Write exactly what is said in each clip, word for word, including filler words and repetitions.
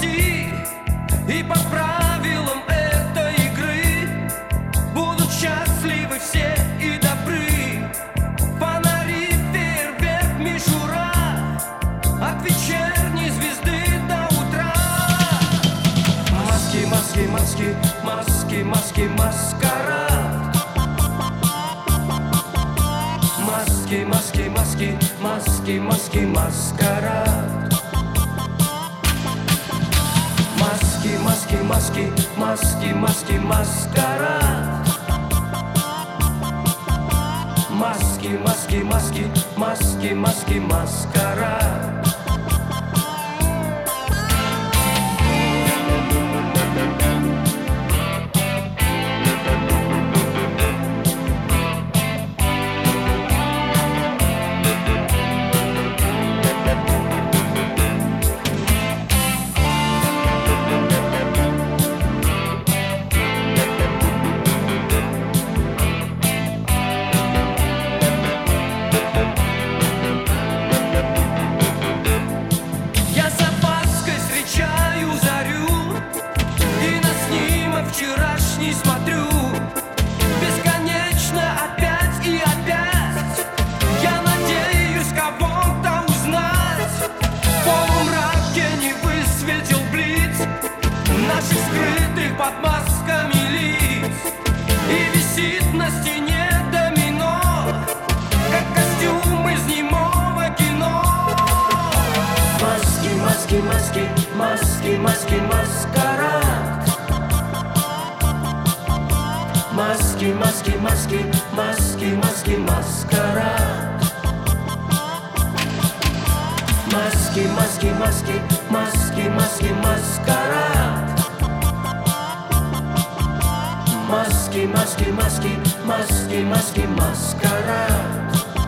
пути, и по правилам этой игры будут счастливы все и добры. Фонари, фейерверк, мишура от вечерней звезды до утра. Маски, маски, маски, маски, маски, маскарад. Маски, маски, маски, маски, маски, маскарад. Маски, маски, маски, маски, маски, маскарад. Маски, маски, маски, маски, маски, маскарад. Вчерашний смотрю бесконечно опять и опять. Я надеюсь кого-то узнать. В полумраке не высветил блиц наших скрытых под масками лиц. И висит на стене домино, как костюм из немого кино. Маски, маски, маски, маски, маски, маскарад. Маски, маски, маски, маски, маски, маскарад. Маски, маски, маски, маски, маски, маскарад. Маски, маски, маски, маски, маски, маскарад.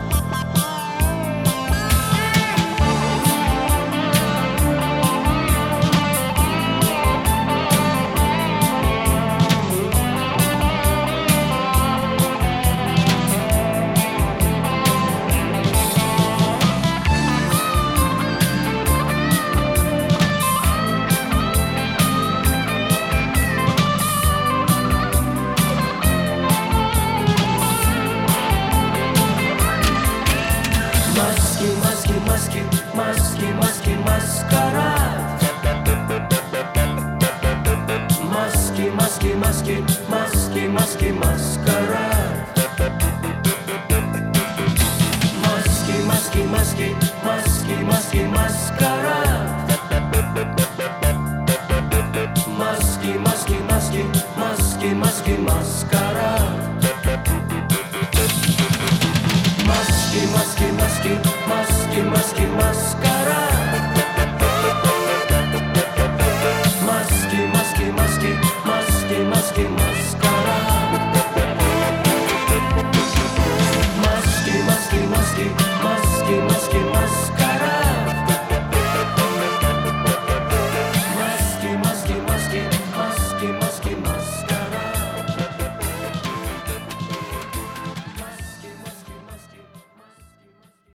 Маски, маски, маски, маскарад. Маски, маски, маски, маски, маски, маскарад. Маски, маски, маски, маски, маски, маскарад. Маски, маски, маски, маски, маски, маскарад.